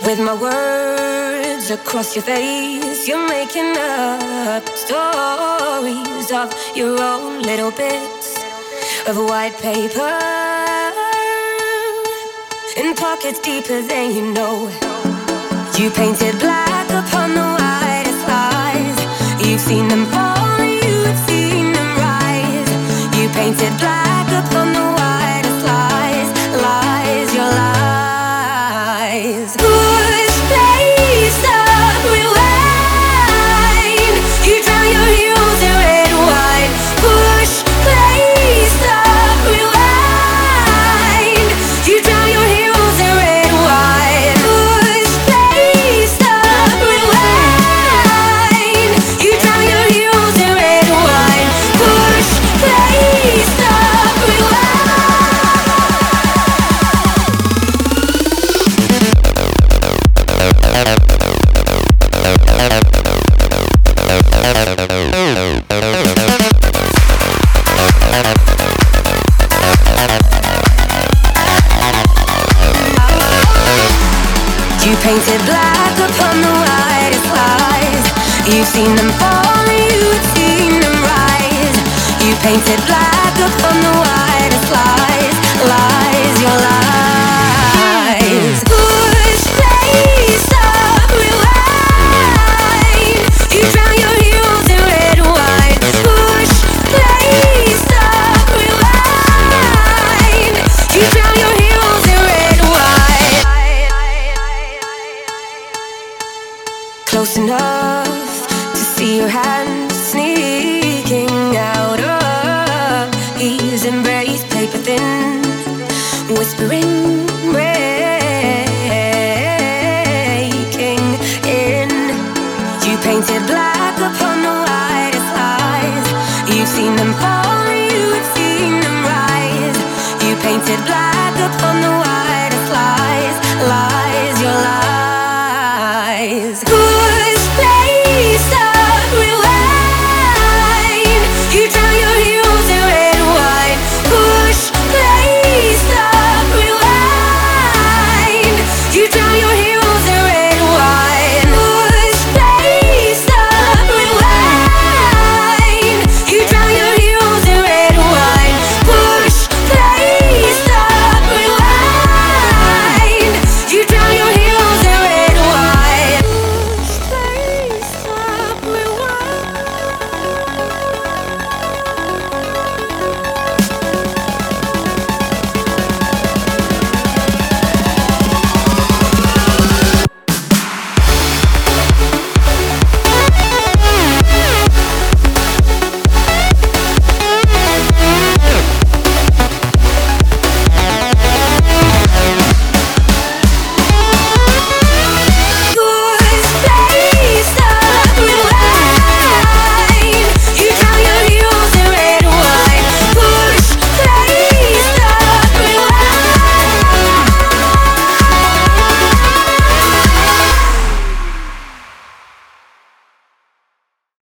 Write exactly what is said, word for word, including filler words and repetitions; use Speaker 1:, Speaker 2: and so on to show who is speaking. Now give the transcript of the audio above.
Speaker 1: With my words across your face, you're making up stories of your own little bits of white paper in pockets deeper than you know. You painted black upon the whitest lies. You've seen them fall, you've seen them rise. You painted black upon the whitest lies, lies, your lies. Push play, stop, rewind. You drown your heroes in red wine. Push play, stop, rewind. You drown your heroes in red wine. Push play, stop, rewind. You drown your heroes in red wine. Push play, stop, rewind. You painted black upon the whitest lies. You've seen them fall, you've seen them rise. You painted black upon the whitest lies, lies, your lies. Push play, stop, rewind. You drown your heroes in red wine. Push play, stop, rewind. You drown your heroes in red wine. Close enough to see your hand sneaking out of his embrace, paper thin, whispering, breaking in. You painted black upon the whitest lies. You've seen them fall, you've seen them rise. You painted black